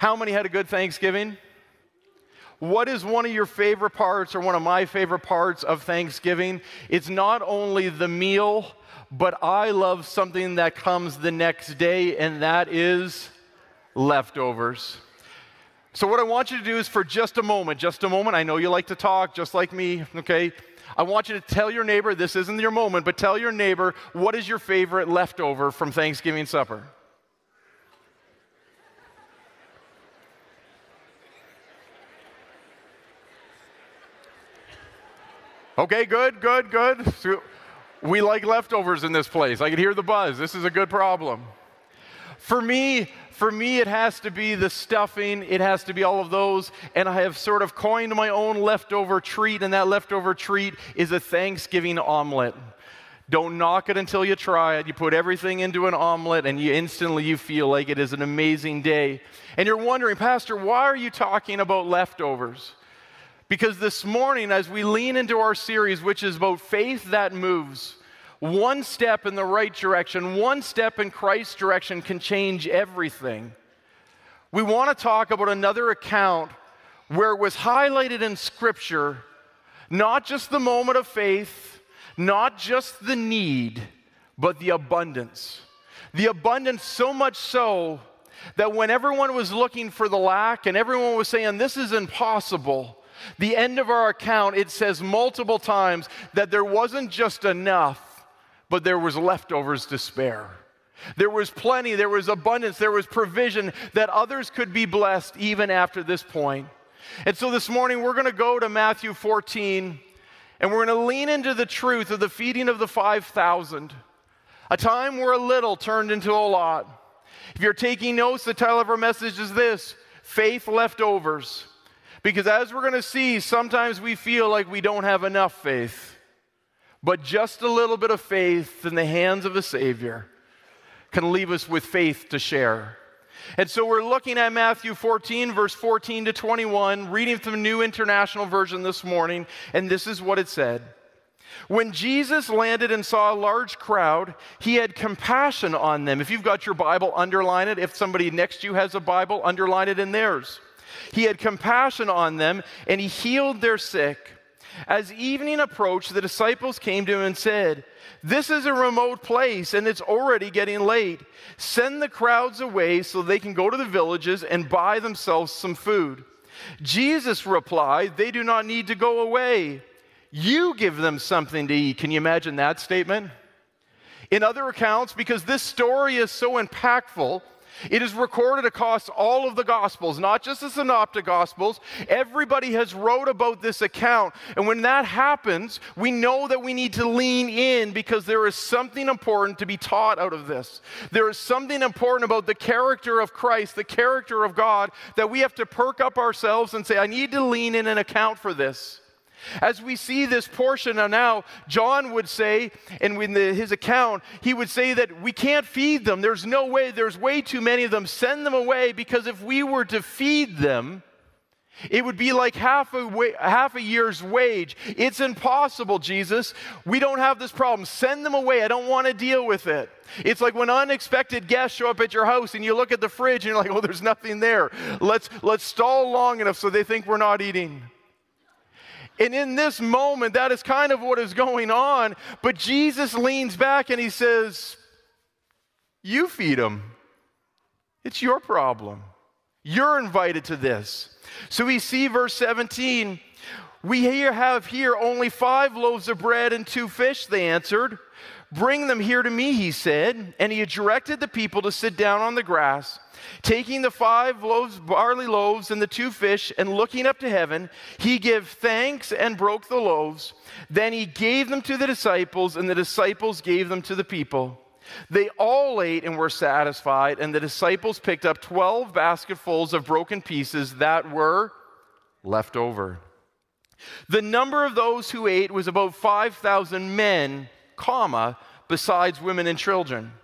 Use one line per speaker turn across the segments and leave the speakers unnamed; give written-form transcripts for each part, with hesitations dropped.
How many had a good Thanksgiving? What is one of your favorite parts, or one of my favorite parts of Thanksgiving? It's not only the meal, but I love something that comes the next day, and that is leftovers. So what I want you to do is, for just a moment, I know you like to talk just like me, okay? I want you to tell your neighbor, this isn't your moment, but tell your neighbor, what is your favorite leftover from Thanksgiving supper? Okay, good. So we like leftovers in this place. I can hear the buzz. This is a good problem. For me, it has to be the stuffing. It has to be all of those. And I have sort of coined my own leftover treat, and that leftover treat is a Thanksgiving omelet. Don't knock it until you try it. You put everything into an omelet, and you feel like it is an amazing day. And you're wondering, Pastor, why are you talking about leftovers? Because this morning, as we lean into our series, which is about faith that moves, one step in the right direction, one step in Christ's direction can change everything. We want to talk about another account where it was highlighted in Scripture, not just the moment of faith, not just the need, but the abundance. The abundance, so much so that when everyone was looking for the lack and everyone was saying, this is impossible, the end of our account, it says multiple times that there wasn't just enough, but there was leftovers to spare. There was plenty, there was abundance, there was provision that others could be blessed even after this point. And so this morning we're going to go to Matthew 14, and we're going to lean into the truth of the feeding of the 5,000, a time where a little turned into a lot. If you're taking notes, the title of our message is this: Faith Leftovers. Because as we're going to see, sometimes we feel like we don't have enough faith. But just a little bit of faith in the hands of a Savior can leave us with faith to share. And so we're looking at Matthew 14, verse 14 to 21, reading from the New International Version this morning, and this is what it said. When Jesus landed and saw a large crowd, he had compassion on them. If you've got your Bible, underline it. If somebody next to you has a Bible, underline it in theirs. He had compassion on them, and he healed their sick. As evening approached, the disciples came to him and said, "This is a remote place, and it's already getting late. Send the crowds away so they can go to the villages and buy themselves some food." Jesus replied, "They do not need to go away. You give them something to eat." Can you imagine that statement? In other accounts, because this story is so impactful, it is recorded across all of the Gospels, not just the Synoptic Gospels. Everybody has wrote about this account. And when that happens, we know that we need to lean in because there is something important to be taught out of this. There is something important about the character of Christ, the character of God, that we have to perk up ourselves and say, I need to lean in and account for this. As we see this portion now, John would say, and in his account, he would say that we can't feed them. There's no way. There's way too many of them. Send them away, because if we were to feed them, it would be like half a year's wage. It's impossible, Jesus. We don't have this problem. Send them away. I don't want to deal with it. It's like when unexpected guests show up at your house and you look at the fridge and you're like, oh, there's nothing there. Let's stall long enough so they think we're not eating. And in this moment, that is kind of what is going on. But Jesus leans back and he says, you feed them. It's your problem. You're invited to this. So we see verse 17. We have here only 5 loaves of bread and 2 fish, they answered. Bring them here to me, he said. And he directed the people to sit down on the grass. Taking the 5 barley loaves and the 2 fish, and looking up to heaven, he gave thanks and broke the loaves. Then he gave them to the disciples, and the disciples gave them to the people. They all ate and were satisfied, and the disciples picked up 12 basketfuls of broken pieces that were left over. The number of those who ate was about 5,000 men, besides women and children.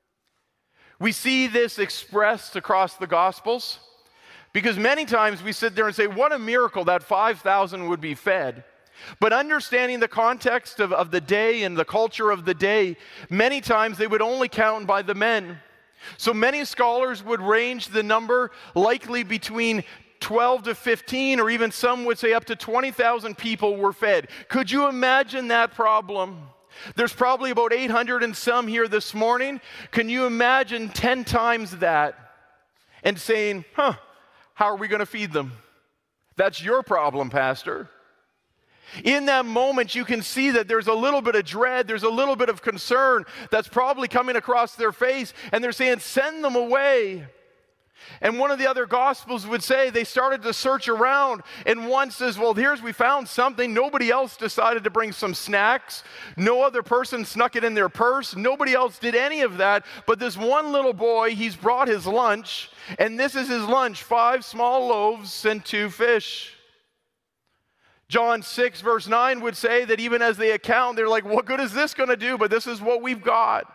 We see this expressed across the Gospels because many times we sit there and say, what a miracle that 5,000 would be fed. But understanding the context of the day and the culture of the day, many times they would only count by the men. So many scholars would range the number likely between 12 to 15, or even some would say up to 20,000 people were fed. Could you imagine that problem? There's probably about 800 and some here this morning. Can you imagine 10 times that and saying, how are we going to feed them? That's your problem, Pastor. In that moment, you can see that there's a little bit of dread, there's a little bit of concern that's probably coming across their face, and they're saying, send them away. And one of the other Gospels would say they started to search around, and one says, well, we found something. Nobody else decided to bring some snacks. No other person snuck it in their purse. Nobody else did any of that. But this one little boy, he's brought his lunch, and this is his lunch, 5 small loaves and 2 fish. John 6, verse 9 would say that even as they account, they're like, what good is this going to do? But this is what we've got.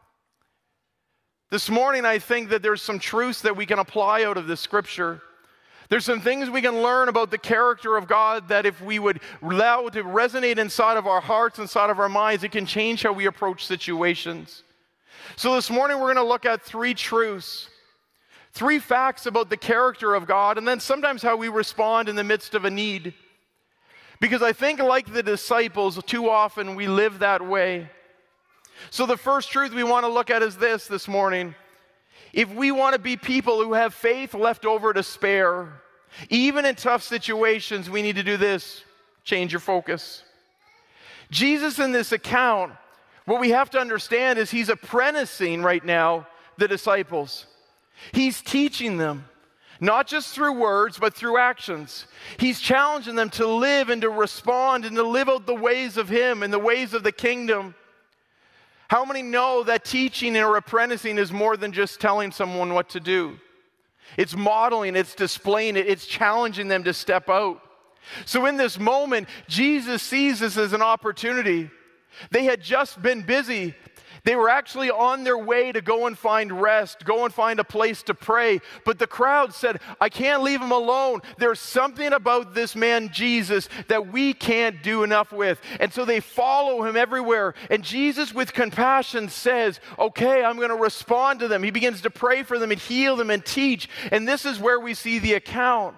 This morning, I think that there's some truths that we can apply out of this scripture. There's some things we can learn about the character of God that if we would allow it to resonate inside of our hearts, inside of our minds, it can change how we approach situations. So this morning, we're going to look at 3 truths, 3 facts about the character of God, and then sometimes how we respond in the midst of a need. Because I think, like the disciples, too often we live that way. So the first truth we want to look at is this morning. If we want to be people who have faith left over to spare, even in tough situations, we need to do this: change your focus. Jesus in this account, what we have to understand is he's apprenticing right now the disciples. He's teaching them. Not just through words, but through actions. He's challenging them to live and to respond and to live out the ways of him and the ways of the kingdom. How many know that teaching or apprenticing is more than just telling someone what to do? It's modeling, it's displaying it, it's challenging them to step out. So in this moment, Jesus sees this as an opportunity. They had just been busy. They were actually on their way to go and find rest, go and find a place to pray. But the crowd said, I can't leave him alone. There's something about this man, Jesus, that we can't do enough with. And so they follow him everywhere. And Jesus, with compassion, says, okay, I'm going to respond to them. He begins to pray for them and heal them and teach. And this is where we see the account.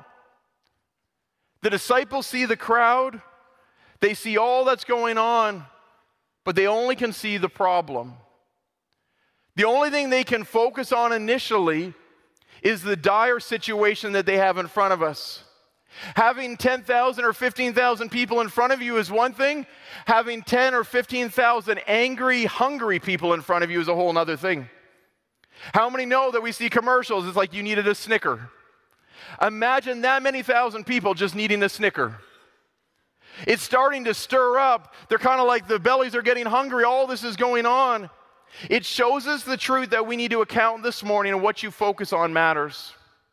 The disciples see the crowd. They see all that's going on. But they only can see the problem. The only thing they can focus on initially is the dire situation that they have in front of us. Having 10,000 or 15,000 people in front of you is one thing. Having 10 or 15,000 angry, hungry people in front of you is a whole other thing. How many know that we see commercials? It's like you needed a Snicker. Imagine that many thousand people just needing a Snicker. It's starting to stir up. They're kind of like the bellies are getting hungry. All this is going on. It shows us the truth that we need to account this morning, and what you focus on matters.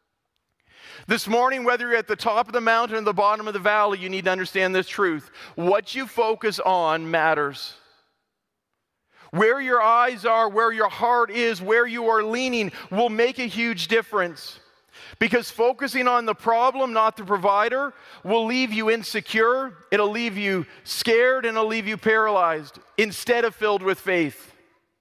This morning, whether you're at the top of the mountain or the bottom of the valley, you need to understand this truth. What you focus on matters. Where your eyes are, where your heart is, where you are leaning will make a huge difference. Because focusing on the problem, not the provider, will leave you insecure, it'll leave you scared, and it'll leave you paralyzed instead of filled with faith.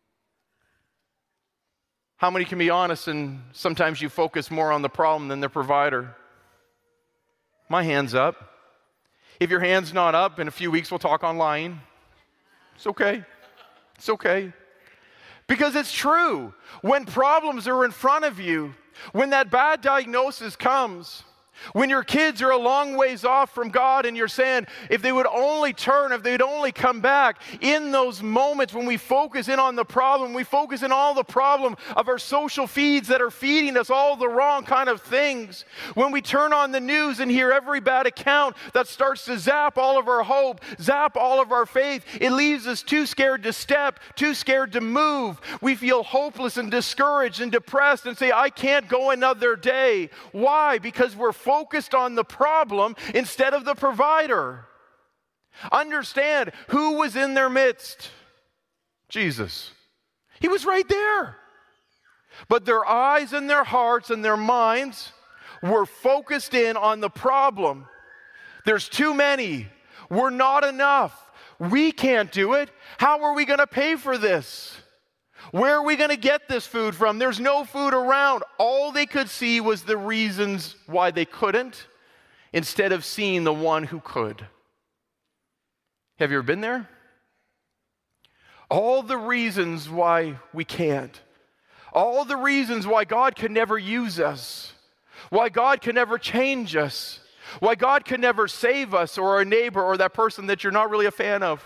How many can be honest and sometimes you focus more on the problem than the provider? My hand's up. If your hand's not up, in a few weeks we'll talk online. It's okay. It's okay. Because it's true. When problems are in front of you, when that bad diagnosis comes, when your kids are a long ways off from God and you're saying, if they would only turn, if they'd only come back, in those moments when we focus in on the problem, we focus in all the problem of our social feeds that are feeding us all the wrong kind of things. When we turn on the news and hear every bad account that starts to zap all of our hope, zap all of our faith, it leaves us too scared to step, too scared to move. We feel hopeless and discouraged and depressed and say, I can't go another day. Why? Because we're focused on the problem instead of the provider. Understand who was in their midst. Jesus. He was right there. But their eyes and their hearts and their minds were focused in on the problem. There's too many. We're not enough. We can't do it. How are we going to pay for this? Where are we going to get this food from? There's no food around. All they could see was the reasons why they couldn't, instead of seeing the one who could. Have you ever been there? All the reasons why we can't. All the reasons why God can never use us. Why God can never change us. Why God can never save us or our neighbor or that person that you're not really a fan of.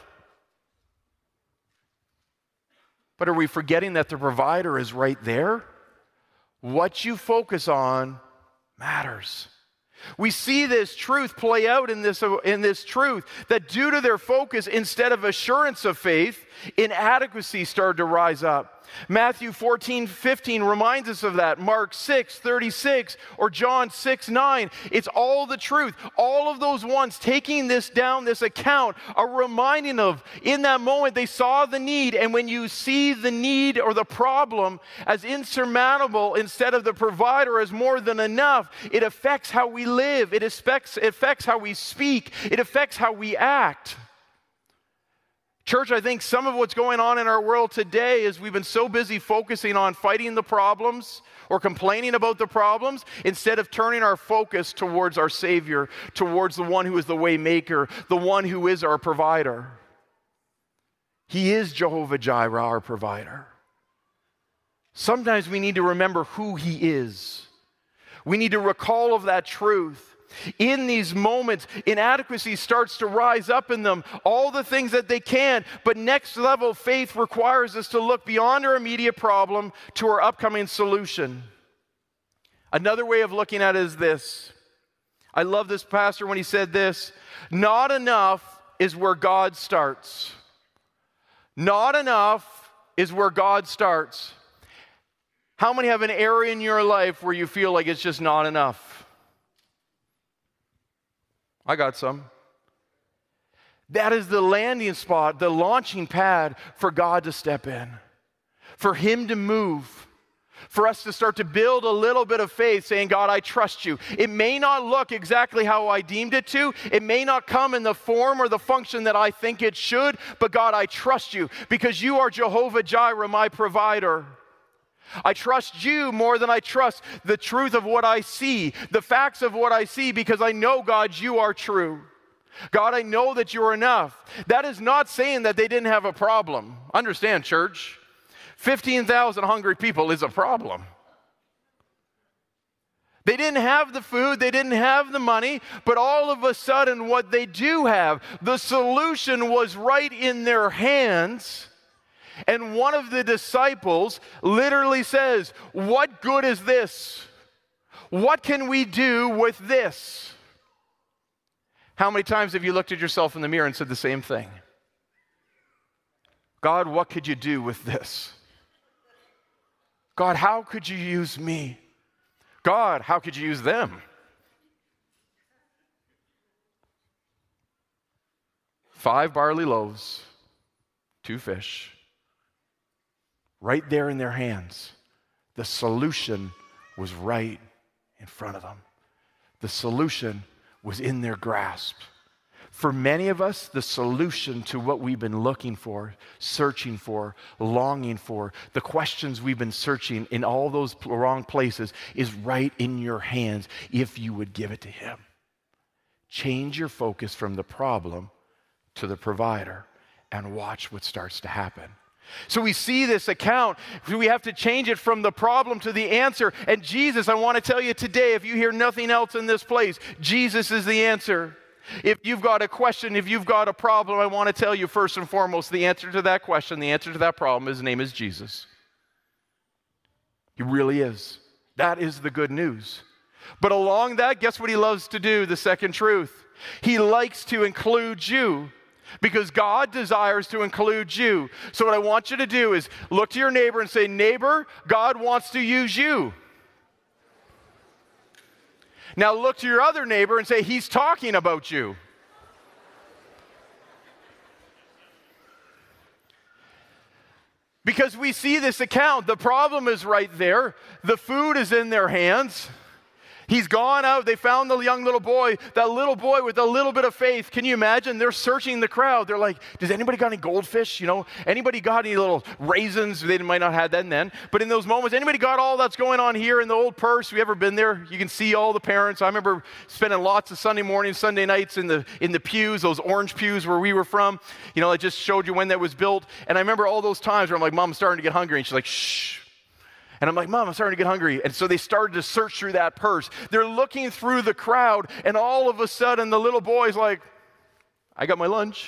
But are we forgetting that the provider is right there? What you focus on matters. We see this truth play out in this truth, that due to their focus, instead of assurance of faith, inadequacy started to rise up. Matthew 14:15 reminds us of that. Mark 6:36 or John 6:9. It's all the truth. All of those ones taking this down, this account, are reminding of, in that moment, they saw the need. And when you see the need or the problem as insurmountable instead of the provider as more than enough, it affects how we live. It affects how we speak. It affects how we act. Church, I think some of what's going on in our world today is we've been so busy focusing on fighting the problems or complaining about the problems instead of turning our focus towards our Savior, towards the one who is the way maker, the one who is our provider. He is Jehovah Jireh, our provider. Sometimes we need to remember who He is. We need to recall of that truth. In these moments, inadequacy starts to rise up in them, all the things that they can, but next level faith requires us to look beyond our immediate problem to our upcoming solution. Another way of looking at it is this. I love this pastor when he said this: not enough is where God starts. Not enough is where God starts. How many have an area in your life where you feel like it's just not enough? I got some. That is the landing spot, the launching pad for God to step in, for Him to move, for us to start to build a little bit of faith, saying, God, I trust you. It may not look exactly how I deemed it to. It may not come in the form or the function that I think it should, but God, I trust you because you are Jehovah Jireh, my provider. I trust you more than I trust the truth of what I see, the facts of what I see, because I know, God, you are true. God, I know that you're enough. That is not saying that they didn't have a problem. Understand, church, 15,000 hungry people is a problem. They didn't have the food, they didn't have the money, but all of a sudden what they do have, the solution was right in their hands. And one of the disciples literally says, what good is this? What can we do with this? How many times have you looked at yourself in the mirror and said the same thing? God, what could you do with this? God, how could you use me? God, how could you use them? 5 barley loaves, 2 fish. Right there in their hands. The solution was right in front of them. The solution was in their grasp. For many of us, the solution to what we've been looking for, searching for, longing for, the questions we've been searching in all those wrong places is right in your hands if you would give it to Him. Change your focus from the problem to the provider and watch what starts to happen. So we see this account. We have to change it from the problem to the answer. And Jesus, I want to tell you today, if you hear nothing else in this place, Jesus is the answer. If you've got a question, if you've got a problem, I want to tell you first and foremost, the answer to that question, the answer to that problem, His name is Jesus. He really is. That is the good news. But along that, guess what He loves to do? The second truth. He likes to include you. Because God desires to include you. So what I want you to do is look to your neighbor and say, neighbor, God wants to use you. Now look to your other neighbor and say, He's talking about you. Because we see this account. The problem is right there. The food is in their hands. He's gone out. They found the young little boy, that little boy with a little bit of faith. Can you imagine? They're searching the crowd. They're like, does anybody got any goldfish? Anybody got any little raisins? They might not have that then. But in those moments, anybody got all that's going on here in the old purse? Have you ever been there? You can see all the parents. I remember spending lots of Sunday mornings, Sunday nights in the pews, those orange pews where we were from. I just showed you when that was built. And I remember all those times where I'm like, Mom, I'm starting to get hungry. And she's like, shh. And I'm like, Mom, I'm starting to get hungry. And so they started to search through that purse. They're looking through the crowd, and all of a sudden the little boy's like, I got my lunch.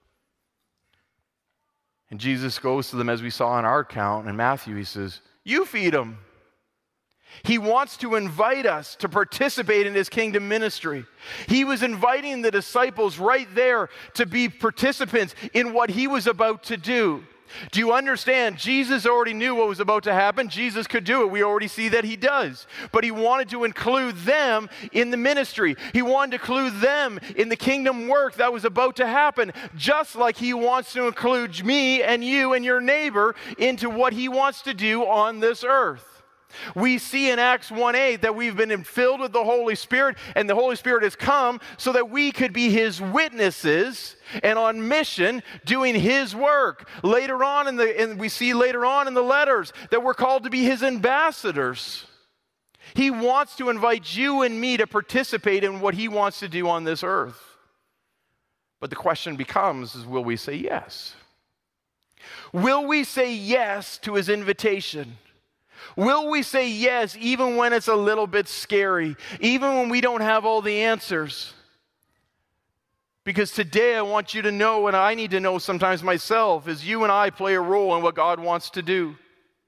And Jesus goes to them, as we saw in our account in Matthew. He says, you feed them. He wants to invite us to participate in his kingdom ministry. He was inviting the disciples right there to be participants in what he was about to do. Do you understand? Jesus already knew what was about to happen. Jesus could do it. We already see that he does. But he wanted to include them in the ministry. He wanted to include them in the kingdom work that was about to happen, just like he wants to include me and you and your neighbor into what he wants to do on this earth. We see in Acts 1:8 that we've been filled with the Holy Spirit, and the Holy Spirit has come so that we could be his witnesses and on mission doing his work. Later on we see later on in the letters that we're called to be his ambassadors. He wants to invite you and me to participate in what he wants to do on this earth. But the question becomes, will we say yes? Will we say yes to his invitation? Will we say yes even when it's a little bit scary, even when we don't have all the answers? Because today I want you to know, and I need to know sometimes myself, is you and I play a role in what God wants to do.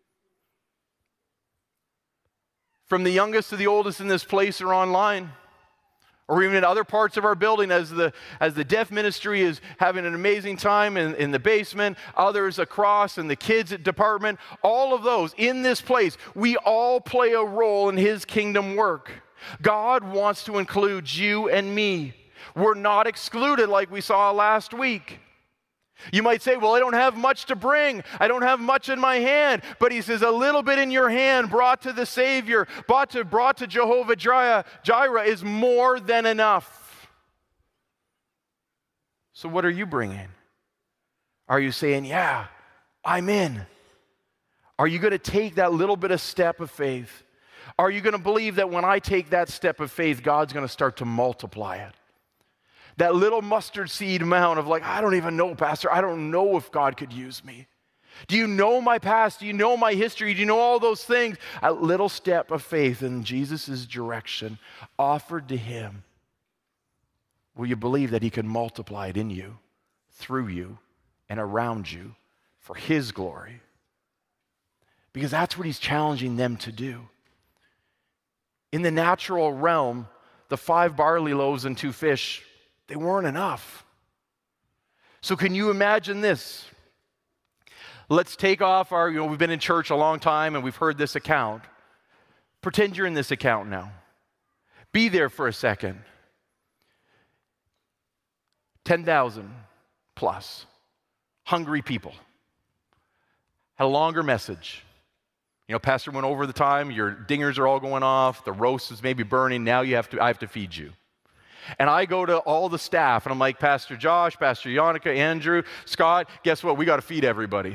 From the youngest to the oldest in this place or online, or even in other parts of our building, as the deaf ministry is having an amazing time in the basement, others across in the kids department, all of those in this place, we all play a role in his kingdom work. God wants to include you and me. We're not excluded like we saw last week. You might say, well, I don't have much to bring. I don't have much in my hand. But he says, a little bit in your hand brought to the Savior, brought to Jehovah Jireh is more than enough. So what are you bringing? Are you saying, yeah, I'm in? Are you going to take that little bit of step of faith? Are you going to believe that when I take that step of faith, God's going to start to multiply it? That little mustard seed amount of like, I don't even know, Pastor. I don't know if God could use me. Do you know my past? Do you know my history? Do you know all those things? A little step of faith in Jesus' direction offered to him. Will you believe that he can multiply it in you, through you, and around you for his glory? Because that's what he's challenging them to do. In the natural realm, the 5 barley loaves and 2 fish, they weren't enough. So can you imagine this? Let's take off we've been in church a long time and we've heard this account. Pretend you're in this account now. Be there for a second. 10,000 plus hungry people. Had a longer message. Pastor went over the time, your dingers are all going off, the roast is maybe burning, now I have to feed you. And I go to all the staff, and I'm like, Pastor Josh, Pastor Yannicka, Andrew, Scott, guess what? We got to feed everybody.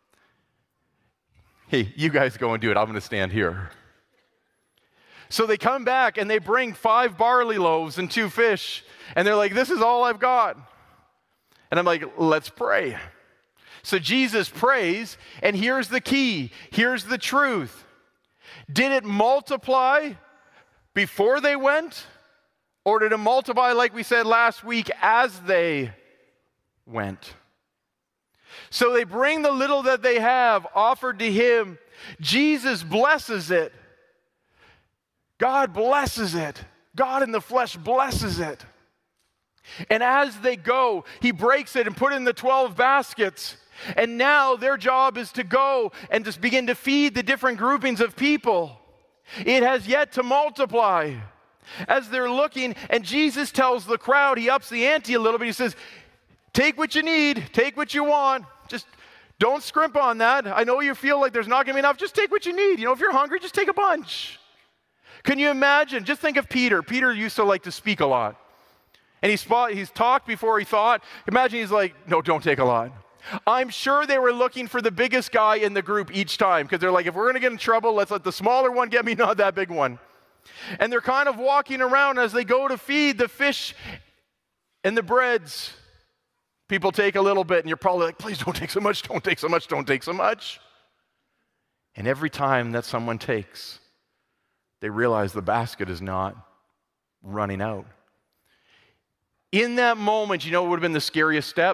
Hey, you guys go and do it. I'm going to stand here. So they come back, and they bring 5 barley loaves and 2 fish. And they're like, this is all I've got. And I'm like, let's pray. So Jesus prays, and here's the key. Here's the truth. Did it multiply before they went? Or did it multiply, like we said last week, as they went? So they bring the little that they have offered to him. Jesus blesses it. God blesses it. God in the flesh blesses it. And as they go, he breaks it and put it in the 12 baskets. And now their job is to go and just begin to feed the different groupings of people. It has yet to multiply. As they're looking, and Jesus tells the crowd, he ups the ante a little bit. He says, take what you need, take what you want. Just don't scrimp on that. I know you feel like there's not going to be enough. Just take what you need. If you're hungry, just take a bunch. Can you imagine? Just think of Peter. Peter used to like to speak a lot. And he's talked before he thought. Imagine he's like, no, don't take a lot. I'm sure they were looking for the biggest guy in the group each time because they're like, if we're going to get in trouble, let's let the smaller one get me, not that big one. And they're kind of walking around as they go to feed the fish and the breads. People take a little bit, and you're probably like, please don't take so much, don't take so much, don't take so much. And every time that someone takes, they realize the basket is not running out. In that moment, you know what would have been the scariest step?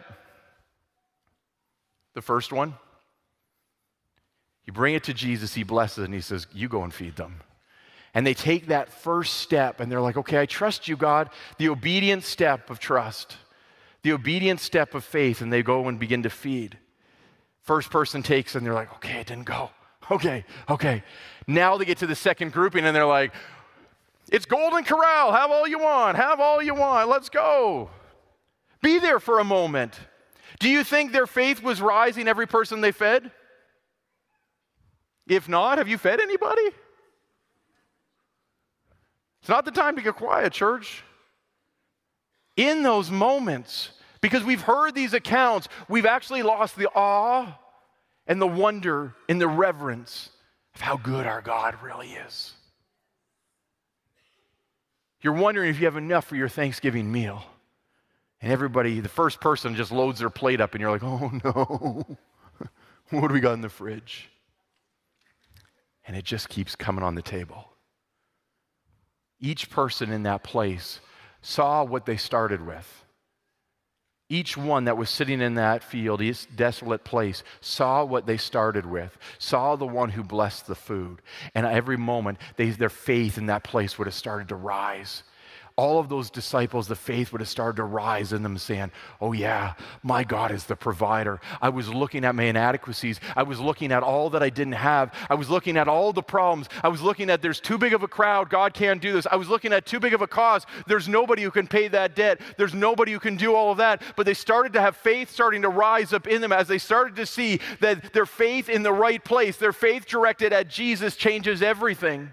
The first one. You bring it to Jesus, he blesses it, and he says, you go and feed them. And they take that first step, and they're like, okay, I trust you, God. The obedient step of trust. The obedient step of faith, and they go and begin to feed. First person takes, and they're like, okay, it didn't go. Okay. Now they get to the second grouping, and they're like, it's Golden Corral. Have all you want. Have all you want. Let's go. Be there for a moment. Do you think their faith was rising every person they fed? If not, have you fed anybody? It's not the time to get quiet, church. In those moments, because we've heard these accounts, we've actually lost the awe and the wonder and the reverence of how good our God really is. You're wondering if you have enough for your Thanksgiving meal. And everybody, the first person just loads their plate up and you're like, oh no, what do we got in the fridge? And it just keeps coming on the table. Each person in that place saw what they started with. Each one that was sitting in that field, this desolate place, saw what they started with, saw the one who blessed the food. And at every moment, their faith in that place would have started to rise. All of those disciples, the faith would have started to rise in them saying, oh yeah, my God is the provider. I was looking at my inadequacies. I was looking at all that I didn't have. I was looking at all the problems. I was looking at there's too big of a crowd. God can't do this. I was looking at too big of a cause. There's nobody who can pay that debt. There's nobody who can do all of that. But they started to have faith starting to rise up in them as they started to see that their faith in the right place, their faith directed at Jesus changes everything.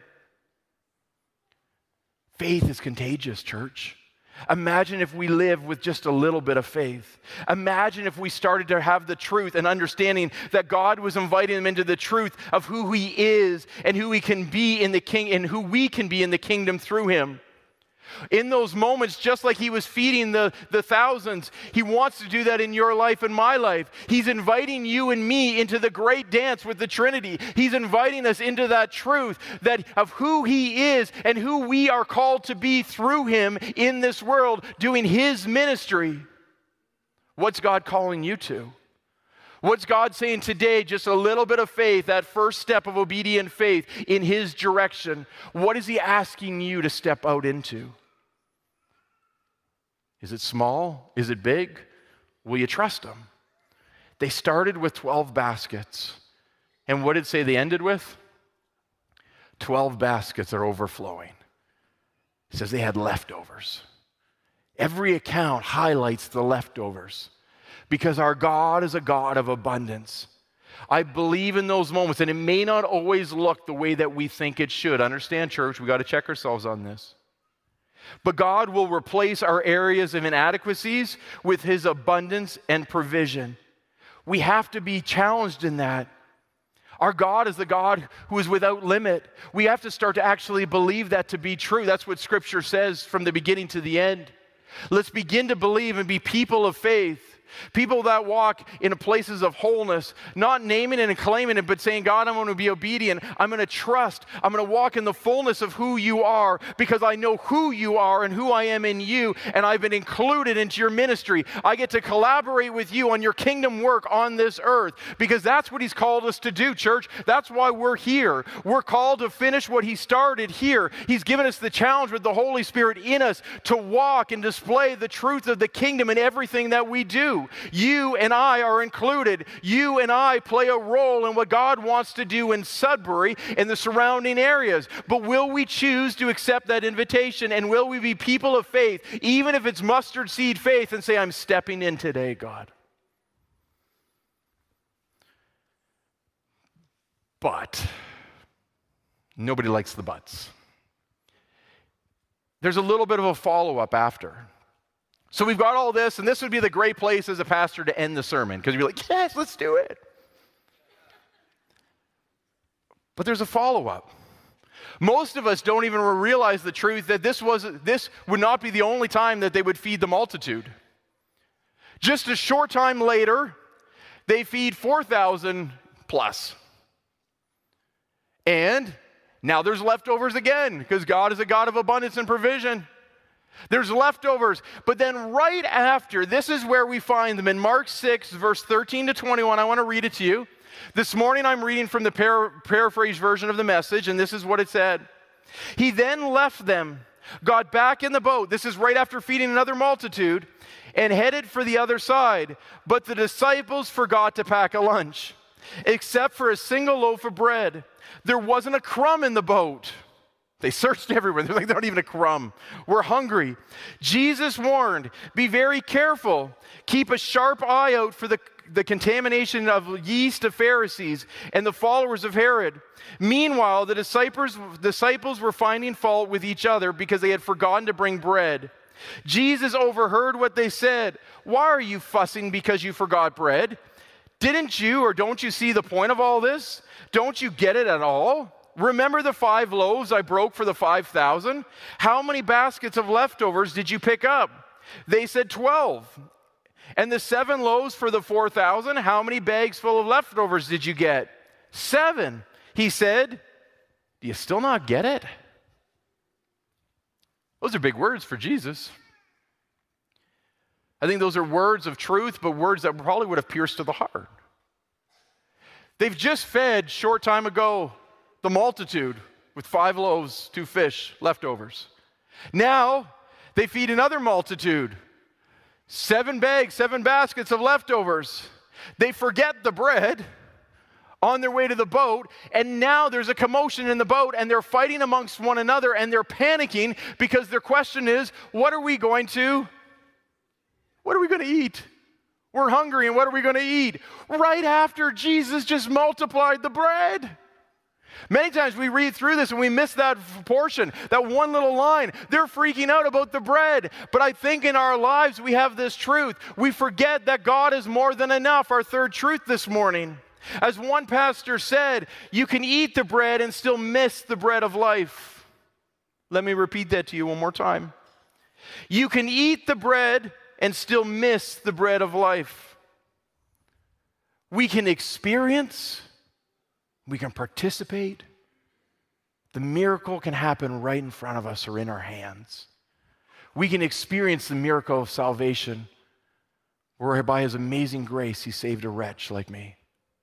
Faith is contagious, church. Imagine if we live with just a little bit of faith. Imagine if we started to have the truth and understanding that God was inviting them into the truth of who he is and who he can be in the king and who we can be in the kingdom through him. In those moments, just like he was feeding the thousands, he wants to do that in your life and my life. He's inviting you and me into the great dance with the Trinity. He's inviting us into that truth that of who he is and who we are called to be through him in this world, doing his ministry. What's God calling you to? What's God saying today? Just a little bit of faith, that first step of obedient faith in his direction. What is he asking you to step out into? Is it small? Is it big? Will you trust him? They started with 12 baskets. And what did it say they ended with? 12 baskets are overflowing. It says they had leftovers. Every account highlights the leftovers because our God is a God of abundance. I believe in those moments, and it may not always look the way that we think it should. Understand, church, we got to check ourselves on this. But God will replace our areas of inadequacies with his abundance and provision. We have to be challenged in that. Our God is the God who is without limit. We have to start to actually believe that to be true. That's what Scripture says from the beginning to the end. Let's begin to believe and be people of faith. People that walk in places of wholeness, not naming it and claiming it, but saying, God, I'm going to be obedient. I'm going to trust. I'm going to walk in the fullness of who you are because I know who you are and who I am in you, and I've been included into your ministry. I get to collaborate with you on your kingdom work on this earth because that's what he's called us to do, church. That's why we're here. We're called to finish what he started here. He's given us the challenge with the Holy Spirit in us to walk and display the truth of the kingdom in everything that we do. You and I are included. You and I play a role in what God wants to do in Sudbury and the surrounding areas. But will we choose to accept that invitation? And will we be people of faith, even if it's mustard seed faith, and say, I'm stepping in today, God? But nobody likes the buts. there's a little bit of a follow-up after. So we've got all this, and this would be the great place as a pastor to end the sermon, because you'd be like, yes, let's do it. But there's a follow-up. Most of us don't even realize the truth that this would not be the only time that they would feed the multitude. Just a short time later, they feed 4,000 plus. And now there's leftovers again, because God is a God of abundance and provision. There's leftovers. But then right after, this is where we find them in Mark 6, verse 13 to 21. I want to read it to you. This morning I'm reading from the paraphrase version of the Message, and this is what it said. He then left them, got back in the boat. This is right after feeding another multitude, and headed for the other side. But the disciples forgot to pack a lunch, except for a single loaf of bread. There wasn't a crumb in the boat. They searched everywhere. They're like, not even a crumb. We're hungry. Jesus warned, be very careful. Keep a sharp eye out for the contamination of yeast of Pharisees and the followers of Herod. Meanwhile, the disciples were finding fault with each other because they had forgotten to bring bread. Jesus overheard what they said. Why are you fussing because you forgot bread? Didn't you or don't you see the point of all this? Don't you get it at all? Remember the 5 loaves I broke for the 5,000? How many baskets of leftovers did you pick up? They said 12. And the 7 loaves for the 4,000, how many bags full of leftovers did you get? 7. He said, do you still not get it? Those are big words for Jesus. I think those are words of truth, but words that probably would have pierced to the heart. They've just fed, short time ago, the multitude with 5 loaves, 2 fish, leftovers. Now, they feed another multitude. 7 bags, 7 baskets of leftovers. They forget the bread on their way to the boat, and now there's a commotion in the boat, and they're fighting amongst one another, and they're panicking because their question is, what are we going to eat? We're hungry, and what are we going to eat? Right after Jesus just multiplied the bread. Many times we read through this and we miss that portion, that one little line. They're freaking out about the bread. But I think in our lives we have this truth. We forget that God is more than enough, our third truth this morning. As one pastor said, you can eat the bread and still miss the bread of life. Let me repeat that to you one more time. You can eat the bread and still miss the bread of life. We can experience, we can participate. The miracle can happen right in front of us or in our hands. We can experience the miracle of salvation, where by His amazing grace He saved a wretch like me.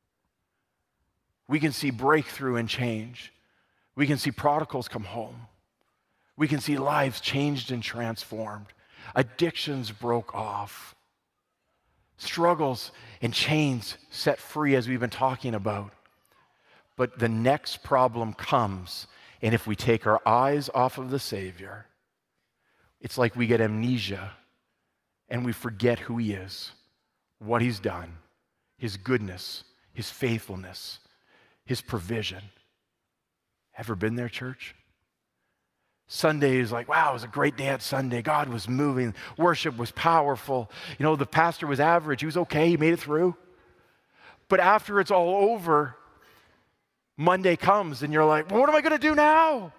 We can see breakthrough and change. We can see prodigals come home. We can see lives changed and transformed. Addictions broke off. Struggles and chains set free, as we've been talking about. But the next problem comes, and if we take our eyes off of the Savior, it's like we get amnesia and we forget who He is, what He's done, His goodness, His faithfulness, His provision. Ever been there, church? Sunday is like, wow, it was a great day at Sunday. God was moving. Worship was powerful. You know, the pastor was average. He was okay. He made it through. But after it's all over, Monday comes and you're like, well, what am I going to do now?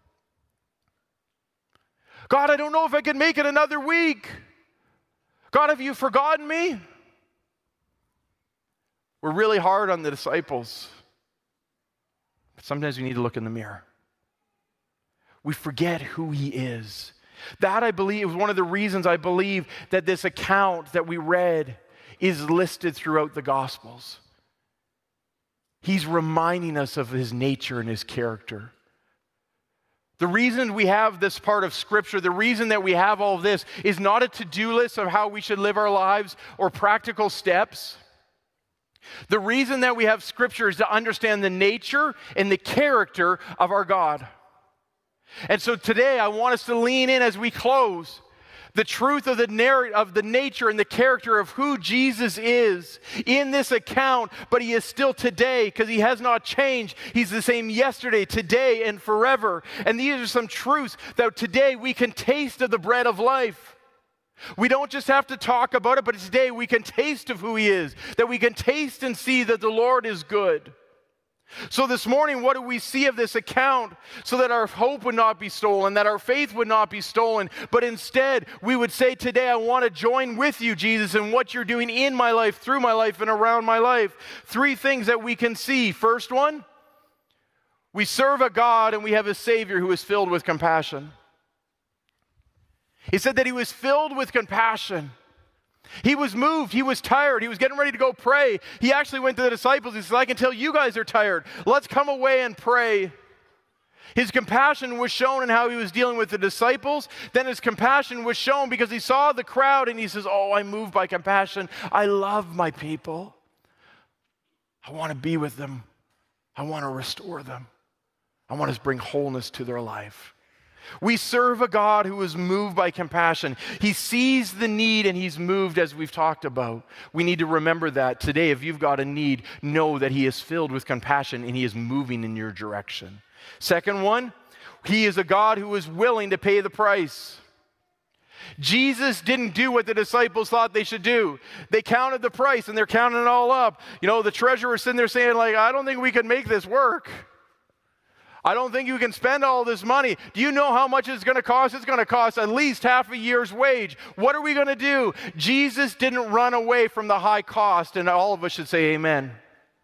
God, I don't know if I can make it another week. God, have you forgotten me? We're really hard on the disciples. But sometimes we need to look in the mirror. We forget who He is. That, I believe, is one of the reasons I believe that this account that we read is listed throughout the Gospels. He's reminding us of His nature and His character. The reason we have this part of Scripture, the reason that we have all of this, is not a to-do list of how we should live our lives or practical steps. The reason that we have Scripture is to understand the nature and the character of our God. And so today I want us to lean in as we close, The truth of the narrative, of the nature and the character of who Jesus is in this account, but he is still today because he has not changed. He's the same yesterday, today, and forever. And these are some truths that today we can taste of the bread of life. We don't just have to talk about it, but today we can taste of who he is, that we can taste and see that the Lord is good. So this morning, what do we see of this account so that our hope would not be stolen, that our faith would not be stolen, but instead we would say today, I want to join with you, Jesus, in what you're doing in my life, through my life, and around my life. 3 things that we can see. First one, we serve a God and we have a Savior who is filled with compassion. He said that he was filled with compassion. He was moved. He was tired. He was getting ready to go pray. He actually went to the disciples. He said, I can tell you guys are tired. Let's come away and pray. His compassion was shown in how he was dealing with the disciples. Then his compassion was shown because he saw the crowd and he says, oh, I'm moved by compassion. I love my people. I want to be with them. I want to restore them. I want to bring wholeness to their life. We serve a God who is moved by compassion. He sees the need and he's moved, as we've talked about. We need to remember that today. If you've got a need, know that he is filled with compassion and he is moving in your direction. Second one, he is a God who is willing to pay the price. Jesus didn't do what the disciples thought they should do. They counted the price and they're counting it all up. You know, the treasurer's sitting there saying, like, I don't think we can make this work. I don't think you can spend all this money. Do you know how much it's going to cost? It's going to cost at least half a year's wage. What are we going to do? Jesus didn't run away from the high cost, and all of us should say amen.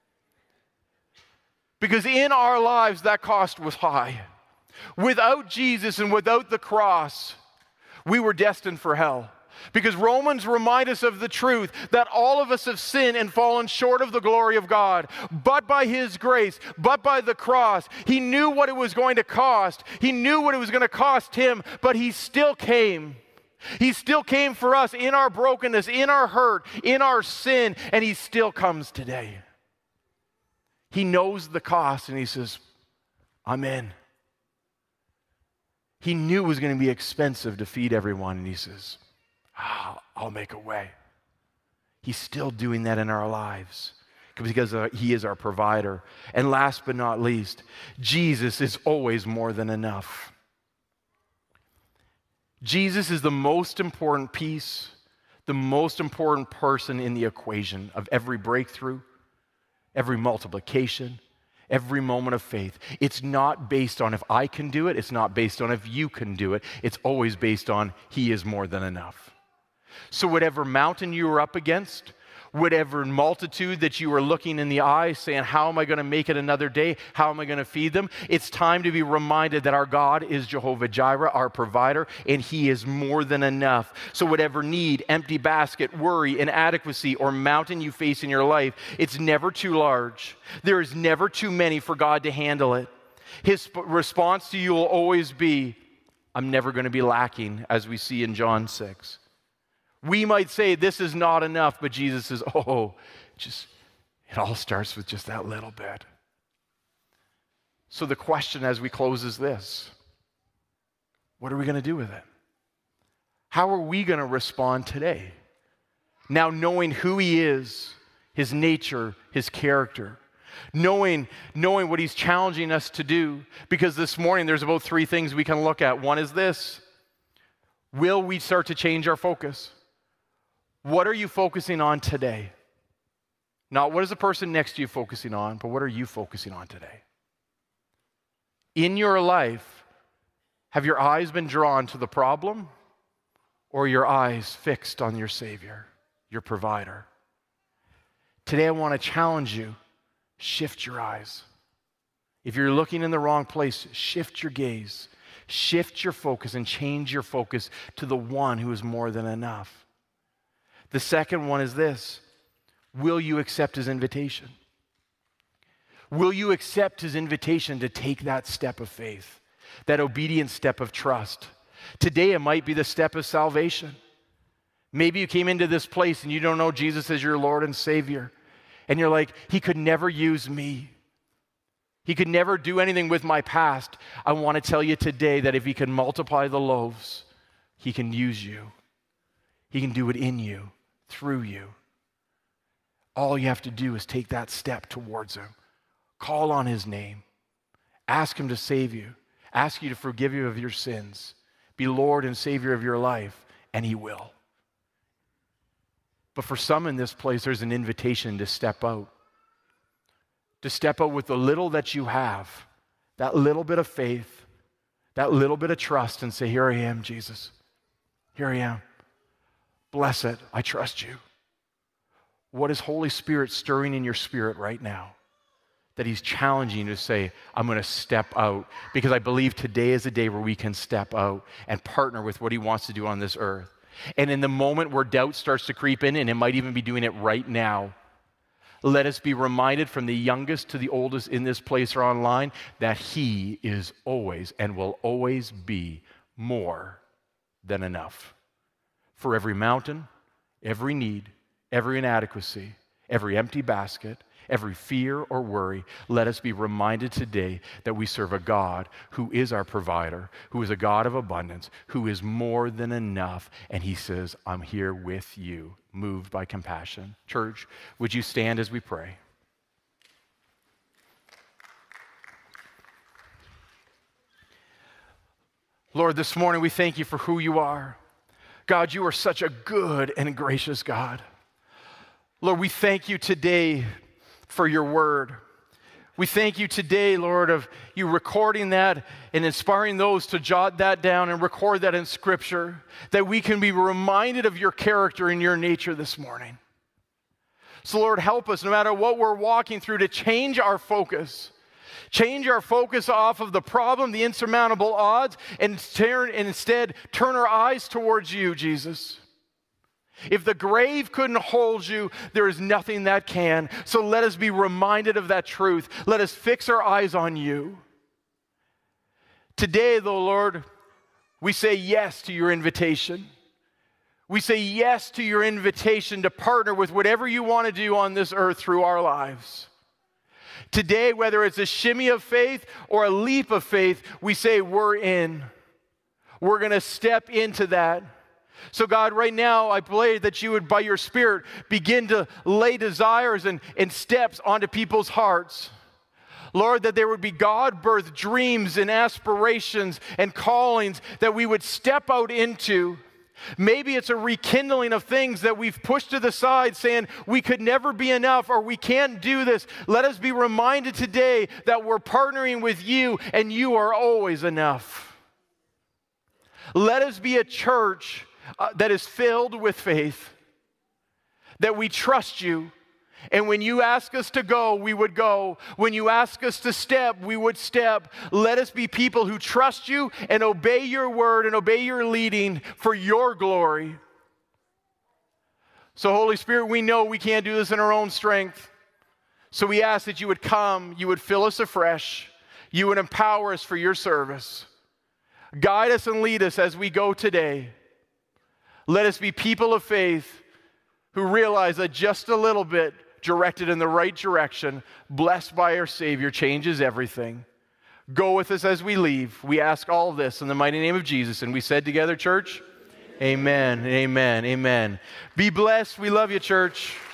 Because in our lives, that cost was high. Without Jesus and without the cross, we were destined for hell. Because Romans remind us of the truth that all of us have sinned and fallen short of the glory of God. But by his grace, but by the cross, he knew what it was going to cost. He knew what it was going to cost him, but he still came. He still came for us in our brokenness, in our hurt, in our sin, and he still comes today. He knows the cost and he says, I'm in. He knew it was going to be expensive to feed everyone, and he says, I'll make a way. He's still doing that in our lives because he is our provider. And last but not least, Jesus is always more than enough. Jesus is the most important piece, the most important person in the equation of every breakthrough, every multiplication, every moment of faith. It's not based on if I can do it. It's not based on if you can do it. It's always based on he is more than enough. So whatever mountain you are up against, whatever multitude that you are looking in the eye saying, how am I going to make it another day? How am I going to feed them? It's time to be reminded that our God is Jehovah Jireh, our provider, and he is more than enough. So whatever need, empty basket, worry, inadequacy, or mountain you face in your life, it's never too large. There is never too many for God to handle it. His response to you will always be, I'm never going to be lacking, as we see in John 6. We might say this is not enough, but Jesus says, it all starts with just that little bit. So the question as we close is this: what are we going to do with it? How are we going to respond today? Now knowing who he is, his nature, his character, knowing what he's challenging us to do, because this morning there's about 3 things we can look at. One is this: will we start to change our focus? What are you focusing on today? Not what is the person next to you focusing on, but what are you focusing on today? In your life, have your eyes been drawn to the problem, or your eyes fixed on your Savior, your provider? Today I want to challenge you, shift your eyes. If you're looking in the wrong place, shift your gaze, shift your focus, and change your focus to the one who is more than enough. The second one is this: will you accept his invitation? Will you accept his invitation to take that step of faith, that obedient step of trust? Today it might be the step of salvation. Maybe you came into this place and you don't know Jesus as your Lord and Savior, and you're like, he could never use me. He could never do anything with my past. I want to tell you today that if he can multiply the loaves, he can use you. He can do it in you, through you. All you have to do is take that step towards him. Call on his name. Ask him to save you. Ask you to forgive you of your sins. Be Lord and Savior of your life, and he will. But for some in this place, there's an invitation to step out. To step out with the little that you have, that little bit of faith, that little bit of trust, and say, here I am, Jesus. Here I am. Bless it. I trust you. What is Holy Spirit stirring in your spirit right now? That he's challenging you to say, I'm going to step out, because I believe today is a day where we can step out and partner with what he wants to do on this earth. And in the moment where doubt starts to creep in, and it might even be doing it right now, let us be reminded from the youngest to the oldest in this place or online that he is always and will always be more than enough. For every mountain, every need, every inadequacy, every empty basket, every fear or worry, let us be reminded today that we serve a God who is our provider, who is a God of abundance, who is more than enough, and he says, I'm here with you, moved by compassion. Church, would you stand as we pray? Lord, this morning we thank you for who you are. God, you are such a good and gracious God. Lord, we thank you today for your word. We thank you today, Lord, of you recording that and inspiring those to jot that down and record that in Scripture, that we can be reminded of your character and your nature this morning. So, Lord, help us, no matter what we're walking through, to change our focus. Change our focus off of the problem, the insurmountable odds, and instead turn our eyes towards you, Jesus. If the grave couldn't hold you, there is nothing that can. So let us be reminded of that truth. Let us fix our eyes on you. Today, though, Lord, we say yes to your invitation. We say yes to your invitation to partner with whatever you want to do on this earth through our lives. Today, whether it's a shimmy of faith or a leap of faith, we say we're in. We're going to step into that. So God, right now, I pray that you would, by your Spirit, begin to lay desires and steps onto people's hearts. Lord, that there would be God-birthed dreams and aspirations and callings that we would step out into. Maybe it's a rekindling of things that we've pushed to the side, saying we could never be enough or we can't do this. Let us be reminded today that we're partnering with you and you are always enough. Let us be a church that is filled with faith, that we trust you, and when you ask us to go, we would go. When you ask us to step, we would step. Let us be people who trust you and obey your word and obey your leading for your glory. So, Holy Spirit, we know we can't do this in our own strength. So we ask that you would come, you would fill us afresh, you would empower us for your service. Guide us and lead us as we go today. Let us be people of faith who realize that just a little bit directed in the right direction, blessed by our Savior, changes everything. Go with us as we leave. We ask all of this in the mighty name of Jesus. And we said together, church, amen, amen, amen. Be blessed. We love you, church.